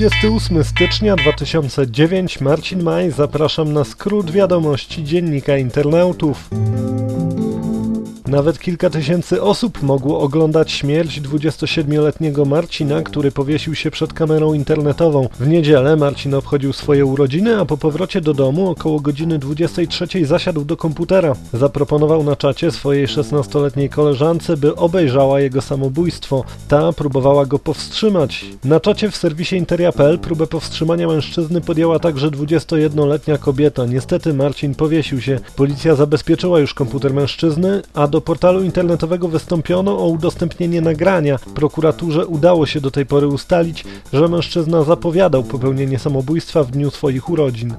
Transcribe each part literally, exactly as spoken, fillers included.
dwudziestego ósmego stycznia dwa tysiące dziewiątego. Marcin Maj, zapraszam na skrót wiadomości Dziennika Internautów. Nawet kilka tysięcy osób mogło oglądać śmierć dwudziestosiedmioletniego Marcina, który powiesił się przed kamerą internetową. W niedzielę Marcin obchodził swoje urodziny, a po powrocie do domu około godziny dwudziestej trzeciej zasiadł do komputera. Zaproponował na czacie swojej szesnastoletniej koleżance, by obejrzała jego samobójstwo. Ta próbowała go powstrzymać. Na czacie w serwisie interia kropka pe el próbę powstrzymania mężczyzny podjęła także dwudziestojednoletnia kobieta. Niestety Marcin powiesił się. Policja zabezpieczyła już komputer mężczyzny, a do portalu internetowego wystąpiono o udostępnienie nagrania. Prokuraturze udało się do tej pory ustalić, że mężczyzna zapowiadał popełnienie samobójstwa w dniu swoich urodzin.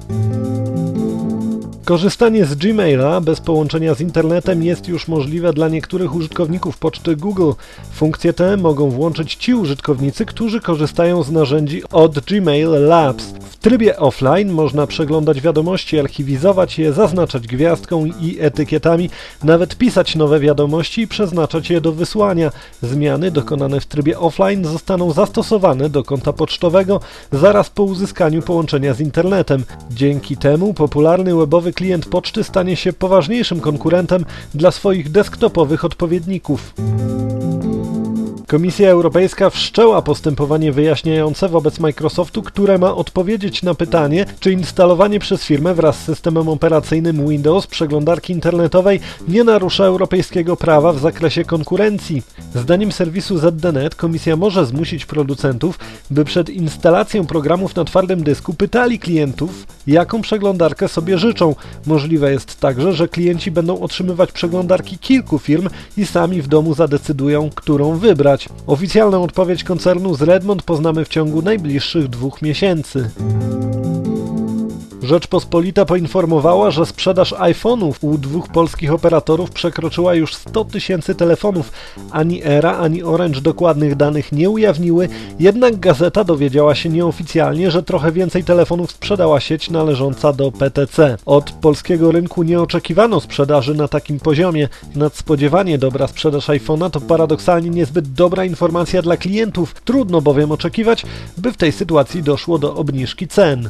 Korzystanie z Gmaila bez połączenia z internetem jest już możliwe dla niektórych użytkowników poczty Google. Funkcje te mogą włączyć ci użytkownicy, którzy korzystają z narzędzi od Gmail Labs. W trybie offline można przeglądać wiadomości, archiwizować je, zaznaczać gwiazdką i etykietami, nawet pisać nowe wiadomości i przeznaczać je do wysłania. Zmiany dokonane w trybie offline zostaną zastosowane do konta pocztowego zaraz po uzyskaniu połączenia z internetem. Dzięki temu popularny webowy klient poczty stanie się poważniejszym konkurentem dla swoich desktopowych odpowiedników. Komisja Europejska wszczęła postępowanie wyjaśniające wobec Microsoftu, które ma odpowiedzieć na pytanie, czy instalowanie przez firmę wraz z systemem operacyjnym Windows przeglądarki internetowej nie narusza europejskiego prawa w zakresie konkurencji. Zdaniem serwisu zet de net komisja może zmusić producentów, by przed instalacją programów na twardym dysku pytali klientów, jaką przeglądarkę sobie życzą. Możliwe jest także, że klienci będą otrzymywać przeglądarki kilku firm i sami w domu zadecydują, którą wybrać. Oficjalną odpowiedź koncernu z Redmond poznamy w ciągu najbliższych dwóch miesięcy. Rzeczpospolita poinformowała, że sprzedaż iPhone'ów u dwóch polskich operatorów przekroczyła już sto tysięcy telefonów. Ani Era, ani Orange dokładnych danych nie ujawniły, jednak gazeta dowiedziała się nieoficjalnie, że trochę więcej telefonów sprzedała sieć należąca do P T C. Od polskiego rynku nie oczekiwano sprzedaży na takim poziomie. Nadspodziewanie dobra sprzedaż iPhone'a to paradoksalnie niezbyt dobra informacja dla klientów. Trudno bowiem oczekiwać, by w tej sytuacji doszło do obniżki cen.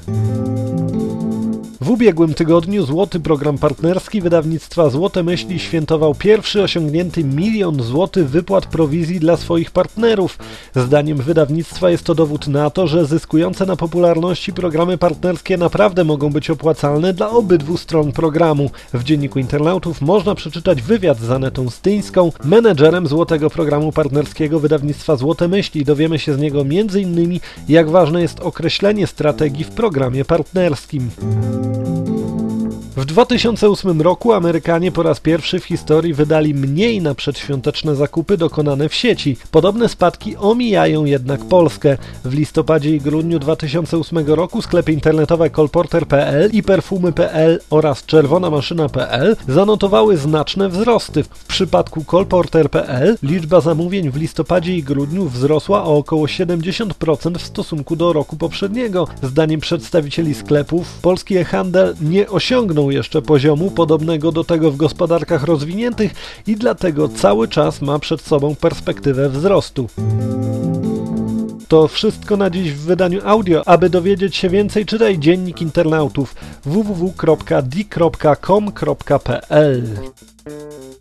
W ubiegłym tygodniu Złoty Program Partnerski wydawnictwa Złote Myśli świętował pierwszy osiągnięty milion złotych wypłat prowizji dla swoich partnerów. Zdaniem wydawnictwa jest to dowód na to, że zyskujące na popularności programy partnerskie naprawdę mogą być opłacalne dla obydwu stron programu. W Dzienniku Internautów można przeczytać wywiad z Anetą Styńską, menedżerem Złotego Programu Partnerskiego wydawnictwa Złote Myśli. Dowiemy się z niego między innymi, jak ważne jest określenie strategii w programie partnerskim. W dwa tysiące ósmym roku Amerykanie po raz pierwszy w historii wydali mniej na przedświąteczne zakupy dokonane w sieci. Podobne spadki omijają jednak Polskę. W listopadzie i grudniu dwa tysiące ósmego roku sklepy internetowe kolporter kropka pe el i perfumy kropka pe el oraz czerwona maszyna kropka pe el zanotowały znaczne wzrosty. W przypadku kolporter kropka pe el liczba zamówień w listopadzie i grudniu wzrosła o około siedemdziesiąt procent w stosunku do roku poprzedniego. Zdaniem przedstawicieli sklepów polski e-handel nie osiągnął jeszcze poziomu podobnego do tego w gospodarkach rozwiniętych i dlatego cały czas ma przed sobą perspektywę wzrostu. To wszystko na dziś w wydaniu audio. Aby dowiedzieć się więcej, czytaj Dziennik Internautów w w w kropka d kropka com kropka pe el.